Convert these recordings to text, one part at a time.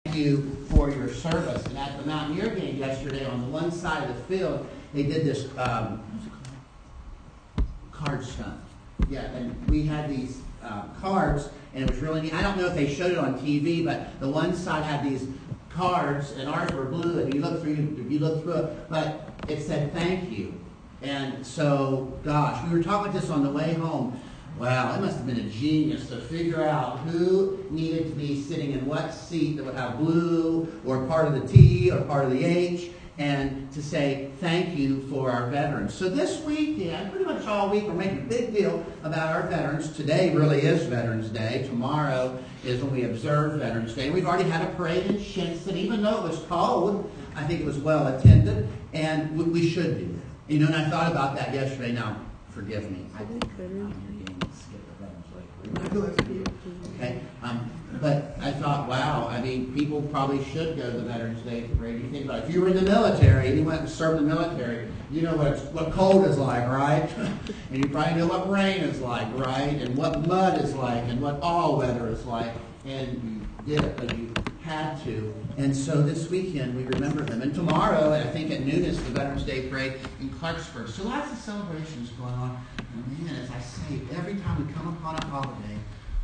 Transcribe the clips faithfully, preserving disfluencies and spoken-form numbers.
you for your service. And at the Mountaineer game yesterday, on the one side of the field, they did this um, card stunt. Yeah, and we had these uh, cards, and it was really neat. I don't know if they showed it on T V, but the one side had these cards, and ours were blue, and you look through, you look through it, but it said thank you. And so, gosh, we were talking about this on the way home. Wow, it must have been a genius to figure out who needed to be sitting in what seat that would have blue, or part of the T, or part of the H, and to say thank you for our veterans. So this weekend, pretty much all week, we're making a big deal about our veterans. Today really is Veterans Day. Tomorrow is when we observe Veterans Day. We've already had a parade in Shinson. Even though it was cold, I think it was well attended, and we should do that. You know, and I thought about that yesterday. Now, forgive me. I did Okay, um, but I thought, wow, I mean, people probably should go to the Veterans Day parade. You think about it. If you were in the military and you went and served in the military, you know what it's, what cold is like, right? And you probably know what rain is like, right? And what mud is like, and what all weather is like. And you did it, but you had to. And so this weekend we remember them. And tomorrow, I think at noon, is the Veterans Day parade in Clarksburg. So lots of celebrations going on. And man, as I say, every time we come upon a holiday,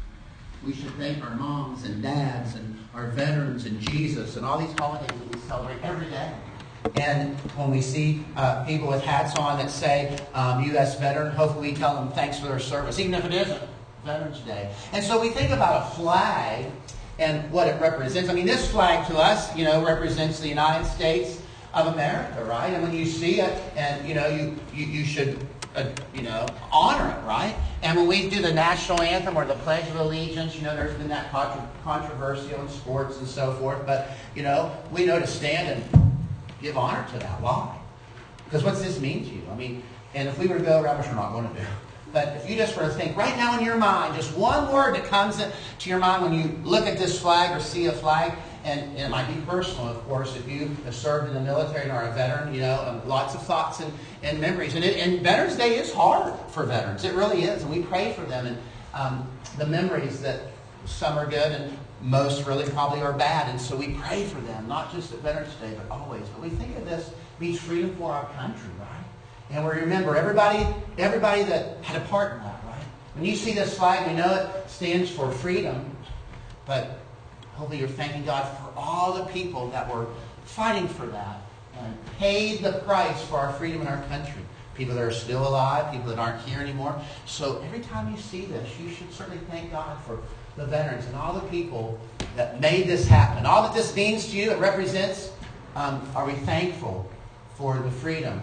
we should thank our moms and dads and our veterans and Jesus and all these holidays that we celebrate every day. And when we see uh, people with hats on that say um, U S veteran, hopefully we tell them thanks for their service, even if it isn't Veterans Day. And so we think about a flag and what it represents. I mean, this flag to us, you know, represents the United States of America, right? And when you see it, and, you know, you, you, you should, uh, you know, honor it, right? And when we do the national anthem or the Pledge of Allegiance, you know, there's been that contra- controversy on sports and so forth. But, you know, we know to stand and give honor to that. Why? Because what's this mean to you? I mean, and if we were to go around, which we're not going to do, but if you just were to think right now in your mind, just one word that comes to your mind when you look at this flag or see a flag, and, and it might be personal, of course, if you have served in the military and are a veteran, you know, um, lots of thoughts and, and memories. And, it, and Veterans Day is hard for veterans. It really is. And we pray for them. And um, the memories that some are good and most really probably are bad. And so we pray for them, not just at Veterans Day, but always. But we think of this means freedom for our country, right? And we remember everybody, everybody that had a part in that, right? When you see this flag, we know it stands for freedom, but hopefully you're thanking God for all the people that were fighting for that and paid the price for our freedom in our country. People that are still alive, people that aren't here anymore. So every time you see this, you should certainly thank God for the veterans and all the people that made this happen. And all that this means to you, it represents, um, are we thankful for the freedom?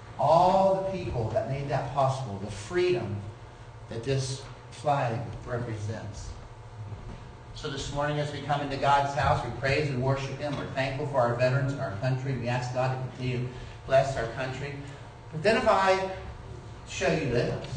All the people that made that possible, the freedom that this flag represents. So this morning as we come into God's house, we praise and worship Him. We're thankful for our veterans and our country. We ask God to continue to bless our country. But then if I show you this.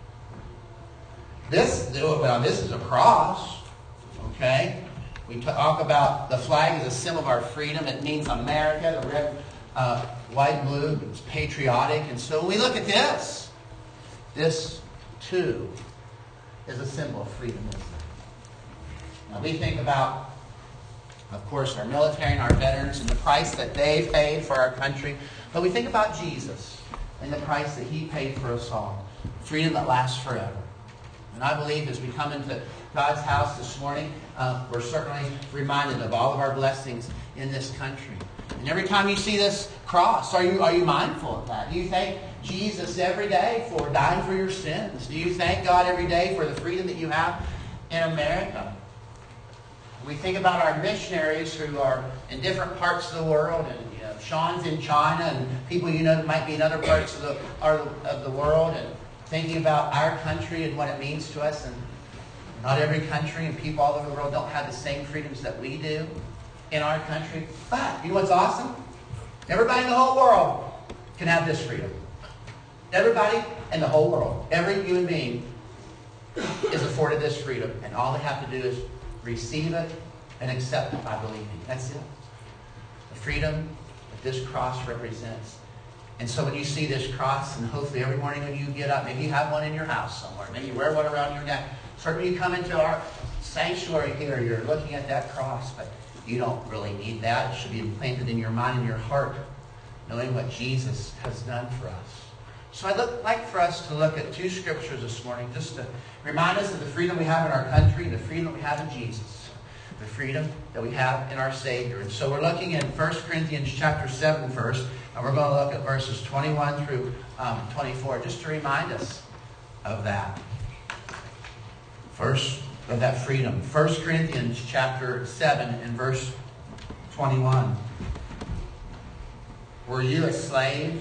This, well, this is a cross. Okay? We talk about the flag as a symbol of our freedom. It means America, the red, uh, white, blue. It's patriotic. And so when we look at this, this too is a symbol of freedom, isn't it? Now we think about, of course, our military and our veterans and the price that they paid for our country. But we think about Jesus and the price that He paid for us all. Freedom that lasts forever. And I believe as we come into God's house this morning, uh, we're certainly reminded of all of our blessings in this country. And every time you see this cross, are you, are you mindful of that? Do you thank Jesus every day for dying for your sins? Do you thank God every day for the freedom that you have in America? We think about our missionaries who are in different parts of the world, and you know, Sean's in China, and people you know that might be in other parts of the of the world, and thinking about our country and what it means to us. And not every country and people all over the world don't have the same freedoms that we do in our country. But you know what's awesome? Everybody in the whole world can have this freedom. Everybody in the whole world, every human being is afforded this freedom, and all they have to do is receive it and accept it by believing. That's it. The freedom that this cross represents. And so when you see this cross, and hopefully every morning when you get up, maybe you have one in your house somewhere, maybe you wear one around your neck. Certainly you come into our sanctuary here, you're looking at that cross, but You don't really need that. It should be implanted in your mind and your heart, knowing what Jesus has done for us. So I'd look, like for us to look at two scriptures this morning just to remind us of the freedom we have in our country and the freedom we have in Jesus. The freedom that we have in our Savior. And so we're looking in First Corinthians chapter seven first, and we're going to look at verses twenty-one through um, twenty-four, just to remind us of that. First, of that freedom. First Corinthians chapter seven and verse twenty-one. Were you a slave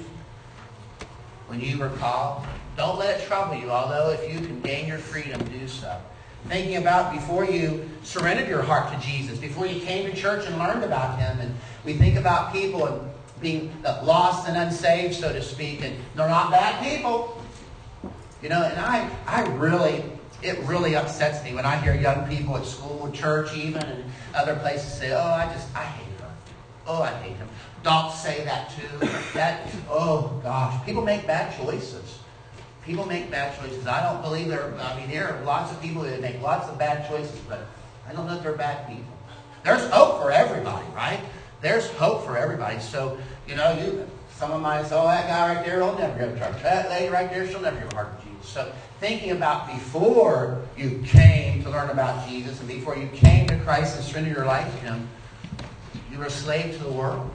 when you were called? Don't let it trouble you, although if you can gain your freedom, do so. Thinking about before you surrendered your heart to Jesus, before you came to church and learned about Him. And we think about people and being lost and unsaved, so to speak, and they're not bad people. You know, and I, I really, it really upsets me when I hear young people at school, church even, and other places say, oh, I just, I hate her. Oh, I hate him. Don't say that too. That, oh gosh. People make bad choices. People make bad choices. I don't believe they're, I mean, there are lots of people that make lots of bad choices, but I don't know if they're bad people. There's hope for everybody, right? There's hope for everybody. So, you know, you, someone might say, oh, that guy right there will never go to church. That lady right there, she'll never give a heart to Jesus. So thinking about before you came to learn about Jesus and before you came to Christ and surrendered your life to Him, you were a slave to the world.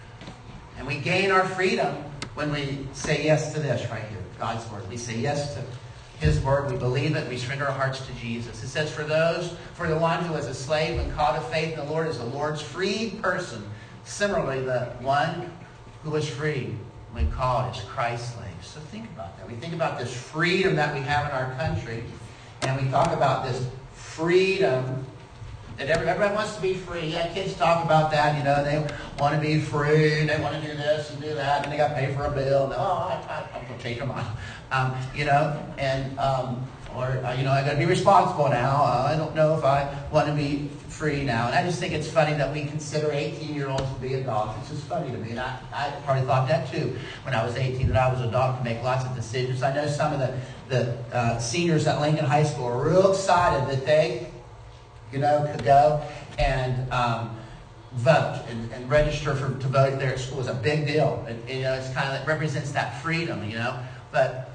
And we gain our freedom when we say yes to this right here, God's Word. We say yes to His Word. We believe it. We surrender our hearts to Jesus. It says, for those, for the one who is a slave and called to faith in the Lord is the Lord's freed person. Similarly, the one who was free when called is Christ's slave. So think about that. We think about this freedom that we have in our country, and we talk about this freedom that everybody wants to be free. Yeah, kids talk about that, you know, they want to be free, they want to do this and do that, and they got to pay for a bill, and oh, I, I, I'm going to change my mind. Um, you know, and, um, or, uh, you know, I got to be responsible now. Uh, I don't know if I want to be free now. And I just think it's funny that we consider eighteen-year-olds to be adults. It's just funny to me. And I, I probably thought that too when I was eighteen, that I was a adult to make lots of decisions. I know some of the, the uh, seniors at Lincoln High School are real excited that they, you know, could go and um, vote and, and register for to vote there at school. Is a big deal. It, you know, it's kind of, it represents that freedom, you know. But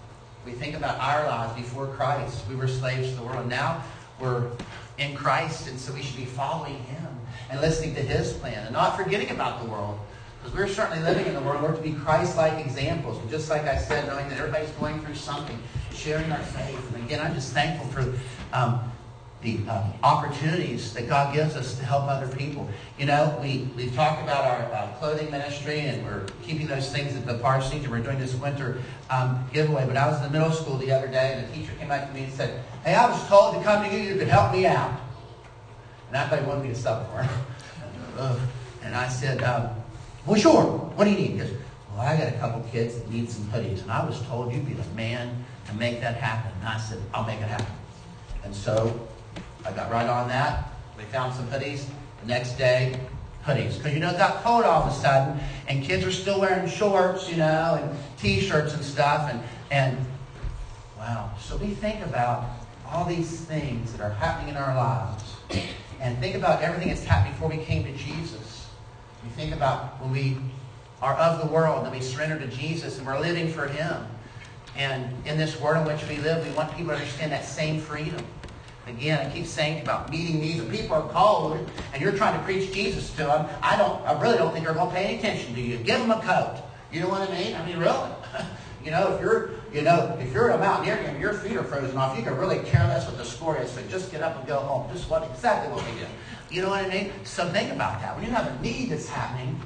we think about our lives before Christ. We were slaves to the world. Now we're in Christ, and so we should be following Him and listening to His plan and not forgetting about the world. Because we're certainly living in the world. We're to be Christ-like examples. And just like I said, knowing that everybody's going through something, sharing our faith. And again, I'm just thankful for um, the um, opportunities that God gives us to help other people. You know, we, we've talked about our uh, clothing ministry, and we're keeping those things at the parsonage, and we're doing this winter um, giveaway. But I was in the middle school the other day, and a teacher came up to me and said, hey, I was told to come to you, you could help me out. And I thought he wanted me to sub for him. And I said, um, well, sure. What do you need? He goes, well, I got a couple kids that need some hoodies, and I was told you'd be the man to make that happen. And I said, I'll make it happen. And so I got right on that. We found some hoodies. The next day, hoodies. Because, you know, it got cold all of a sudden, and kids are still wearing shorts, you know, and T-shirts and stuff. And, and wow. So we think about all these things that are happening in our lives. And think about everything that's happened before we came to Jesus. We think about when we are of the world and we surrender to Jesus and we're living for Him. And in this world in which we live, we want people to understand that same freedom. Again, I keep saying about meeting needs. If people are cold and you're trying to preach Jesus to them, I don't. I really don't think they're going to pay any attention to you. Give them a coat. You know what I mean? I mean, really. You know, if you're, you know, if you're a mountaineer and your feet are frozen off, you can really care less what the score is. So just get up and go home. Just what exactly what we do. You know what I mean? So think about that. When you have a need that's happening,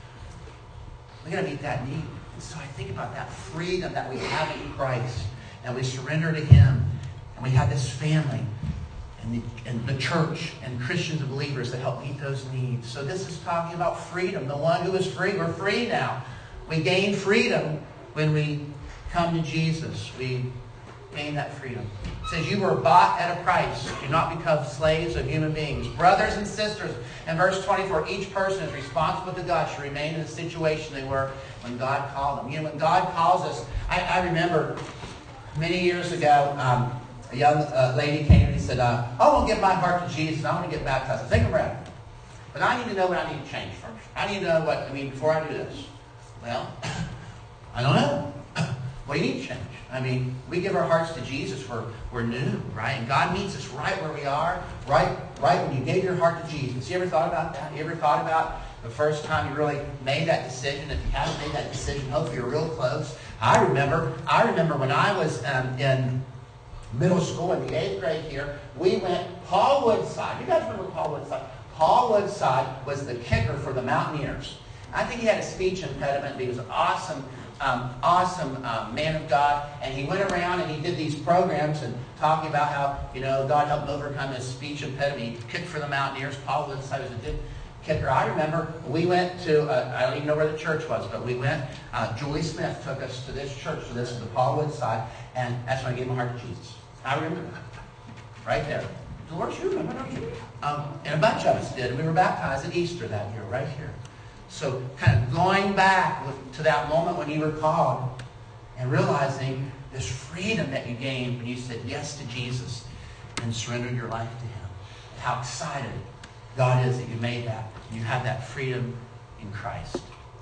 we're going to meet that need. And so I think about that freedom that we have in Christ, and we surrender to Him, and we have this family, and the, and the church, and Christians and believers that help meet those needs. So this is talking about freedom. The one who is free, we're free now. We gain freedom when we come to Jesus. We gain that freedom. It says, you were bought at a price. Do not become slaves of human beings. Brothers and sisters, in verse twenty-four, each person is responsible to God should remain in the situation they were when God called them. You know, when God calls us, I, I remember many years ago, um, a young uh, lady came and said, uh, I want to give my heart to Jesus. I want to get baptized. Take a breath. But I need to know what I need to change first. I need to know what, I mean, before I do this. Well, I don't know. What do you need to change? I mean, we give our hearts to Jesus, we're, we're new, right? And God meets us right where we are, right, right when you gave your heart to Jesus. You ever thought about that? You ever thought about the first time you really made that decision? If you haven't made that decision, hopefully you're real close. I remember, I remember when I was um, in middle school in the eighth grade here, we went Paul Woodside. You guys remember Paul Woodside? Paul Woodside was the kicker for the Mountaineers. I think he had a speech impediment, but he was an awesome, um, awesome uh, man of God. And he went around and he did these programs and talking about how, you know, God helped him overcome his speech impediment. He kicked for the Mountaineers. Paul Woodside was a good kicker. I remember we went to, uh, I don't even know where the church was, but we went, uh, Julie Smith took us to this church. So this is the Paul Woodside. And that's when I gave my heart to Jesus. I remember that. Right there. Dolores, you remember, don't you? Um, and a bunch of us did. We were baptized at Easter that year, right here. So kind of going back to that moment when you were called and realizing this freedom that you gained when you said yes to Jesus and surrendered your life to Him. How excited God is that you made that. You have that freedom in Christ.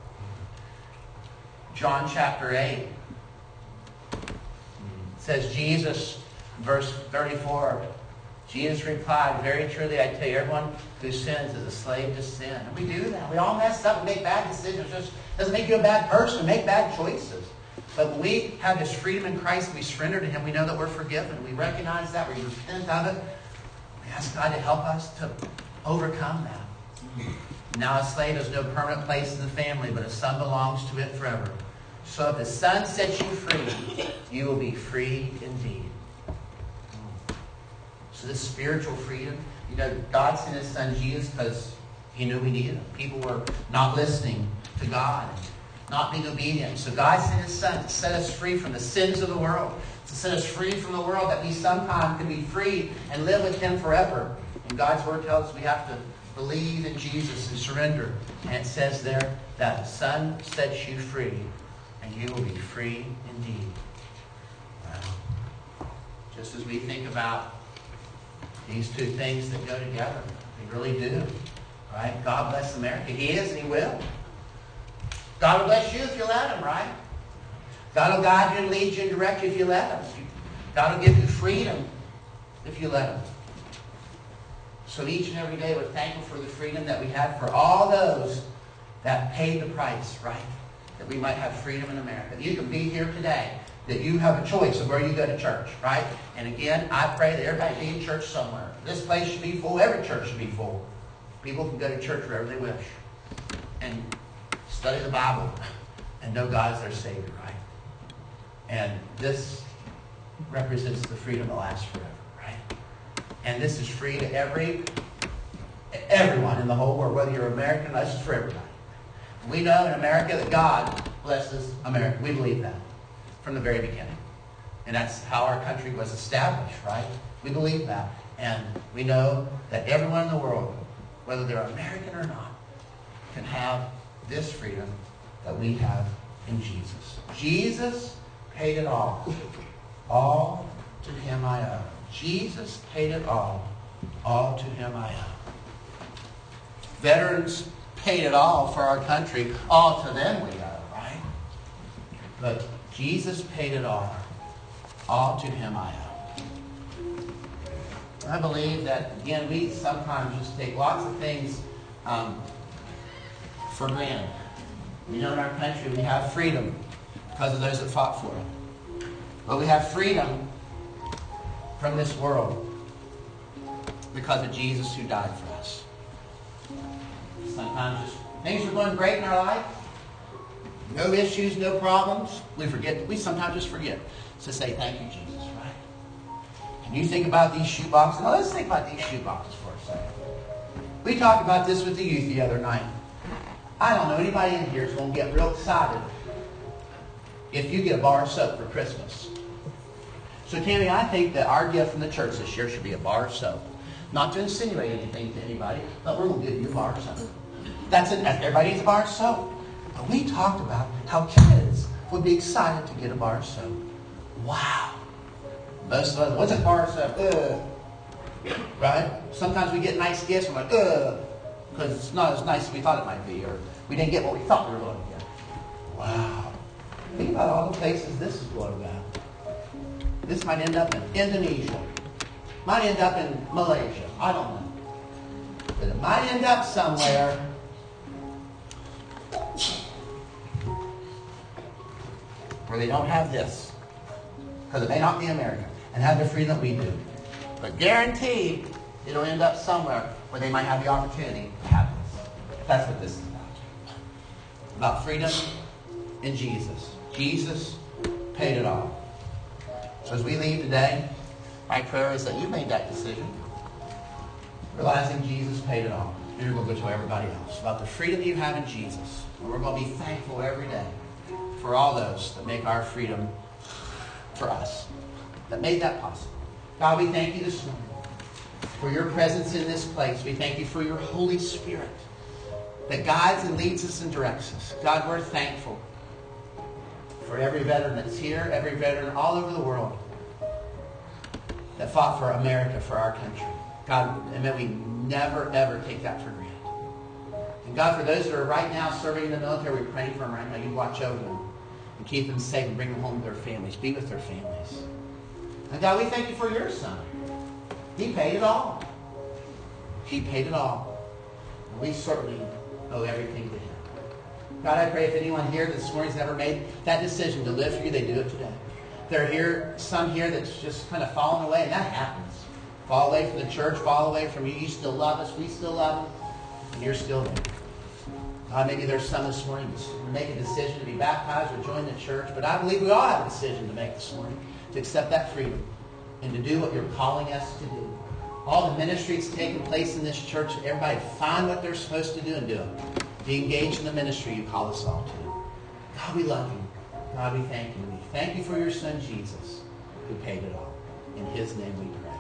John chapter eight says, Jesus, verse thirty-four, Jesus replied, very truly I tell you, everyone who sins is a slave to sin. And we do that. We all mess up and make bad decisions. It just doesn't make you a bad person. We make bad choices. But when we have this freedom in Christ, we surrender to Him, we know that we're forgiven. We recognize that. We repent of it. We ask God to help us to overcome that. Now a slave has no permanent place in the family, but a son belongs to it forever. So if the Son sets you free, you will be free indeed. So this spiritual freedom, you know, God sent His Son Jesus because He knew we needed Him. People were not listening to God, not being obedient. So God sent His Son to set us free from the sins of the world, to set us free from the world that we sometimes can be free and live with Him forever. And God's Word tells us we have to believe in Jesus and surrender. And it says there that the Son sets you free, and you will be free indeed. Wow. Just as we think about these two things that go together, they really do. Right? God bless America. He is and He will. God will bless you if you let Him, right? God will guide you and lead you and direct you if you let Him. God will give you freedom if you let Him. So each and every day we're thankful for the freedom that we have for all those that paid the price, right? That we might have freedom in America. You can be here today, that you have a choice of where you go to church, right? And again, I pray that everybody be in church somewhere. This place should be full. Every church should be full. People can go to church wherever they wish and study the Bible and know God is their Savior, right? And this represents the freedom that lasts forever, right? And this is free to every everyone in the whole world, whether you're American, this is for everybody. We know in America that God blesses America. We believe that from the very beginning. And that's how our country was established, right? We believe that. And we know that everyone in the world, whether they're American or not, can have this freedom that we have in Jesus. Jesus paid it all. All to Him I owe. Jesus paid it all. All to Him I owe. Veterans paid it all for our country. All to them we owe, right? But Jesus paid it all. All to Him I owe. I believe that, again, we sometimes just take lots of things um, for granted. You know, in our country, we have freedom because of those that fought for it. But we have freedom from this world because of Jesus who died for us. Sometimes just things are going great in our life. No issues, no problems. We forget. We sometimes just forget to say thank you, Jesus, right? And you think about these shoe boxes. Now let's think about these shoe boxes for a second. We talked about this with the youth the other night. I don't know anybody in here is going to get real excited if you get a bar of soap for Christmas. So Tammy, I think that our gift from the church this year should be a bar of soap. Not to insinuate anything to anybody, but we're going to give you a bar of soap. That's it. Everybody needs a bar of soap. But we talked about how kids would be excited to get a bar of soap. Wow. Most of us, what's a bar of soap? Ugh. Right? Sometimes we get nice gifts and we're like, ugh. because it's not as nice as we thought it might be, or we didn't get what we thought we were going to get. Wow. Think about all the places this is going to go. This might end up in Indonesia. Might end up in Malaysia. I don't know. But it might end up somewhere where they don't have this. Because it may not be America and have the freedom that we do. But guaranteed, it'll end up somewhere where they might have the opportunity to have this. That's what this is about. About freedom in Jesus. Jesus paid it all. So as we leave today, my prayer is that you made that decision. Realizing Jesus paid it all. And you're going to go tell everybody else about the freedom you have in Jesus. And we're going to be thankful every day for all those that make our freedom for us. That made that possible. God, we thank you this morning for your presence in this place. We thank you for your Holy Spirit that guides and leads us and directs us. God, we're thankful for every veteran that's here, every veteran all over the world that fought for America, for our country. God, and may we never, ever take that for granted. And God, for those that are right now serving in the military, we're praying for them right now. You watch over them and keep them safe and bring them home to their families. Be with their families. And God, we thank you for your Son. He paid it all. He paid it all. And we certainly owe everything to him. God, I pray if anyone here this morning's never made that decision to live for you, they do it today. There are here, some here that's just kind of fallen away, and that happens. Fall away from the church, fall away from you. You still love us, we still love you, and you're still there. God, maybe there's some this morning to make a decision to be baptized or join the church, but I believe we all have a decision to make this morning, to accept that freedom and to do what you're calling us to do. All the ministries taking place in this church, everybody find what they're supposed to do and do it. Be engaged in the ministry you call us all to. God, we love you. God, we thank you. We thank you for your Son, Jesus, who paid it all. In his name we pray.